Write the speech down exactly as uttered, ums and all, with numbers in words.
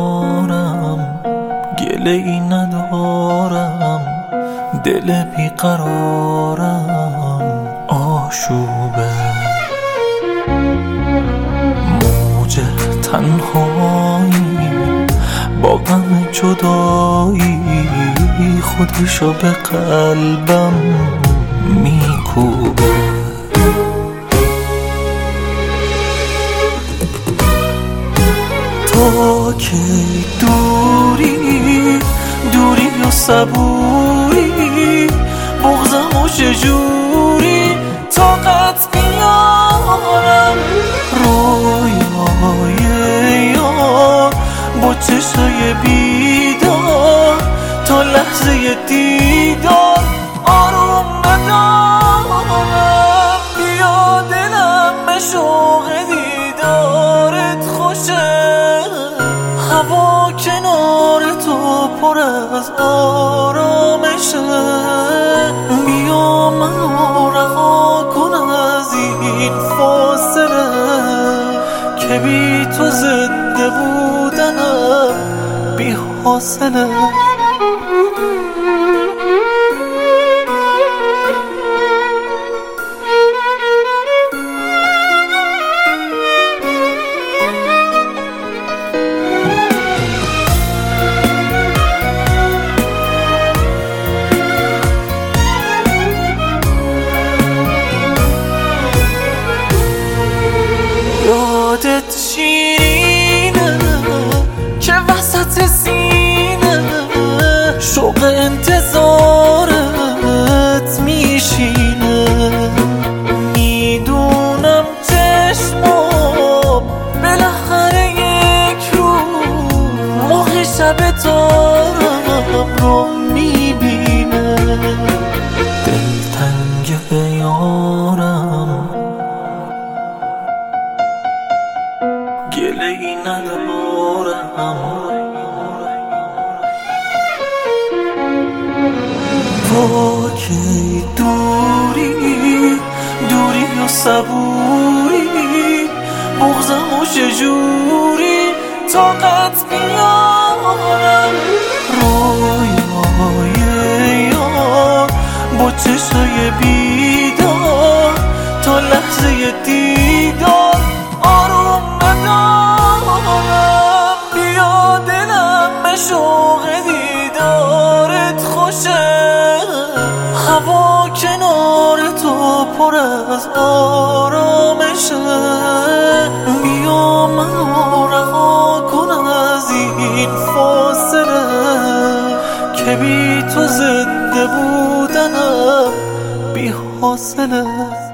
یارم، گله ای ندارم، دل بیقرارم آشوبه. موج تنهایی با غم جدایی خودشو به قلبم میکوبه. تا که دوری دوری و صبوری، بغضم و چجوری طاقت بیارم. رویای یار با چشای بیدار، تا لحظه دیدار آروم ندارم. بیا دلم به شوق دیدارت خوشه، هوا کنار تو پر از آرامشه. بیا منو رها کن از این فاصله، که بی تو زنده بودنم بی حاصله. یادت شیرینه که وسط سینه شوق انتظارت میشینه. میدونم چشمام بالاخره یک رو ماه شب تارم رو میبینه. دلتنگ یارم، گله ای ندارم، با که دوری دوری و صبوری، بغضم و چجوری طاقت بیارم. رویای یار با چشای بیدار، تا لحظه دیدار آروم ندارم. بیا دلم به شوق دیدارت خوشه، هوا کنار تو پر از آرامشه. بیا منو رها کن از این فاصله، که بی تو زنده بودنم بی حاصله.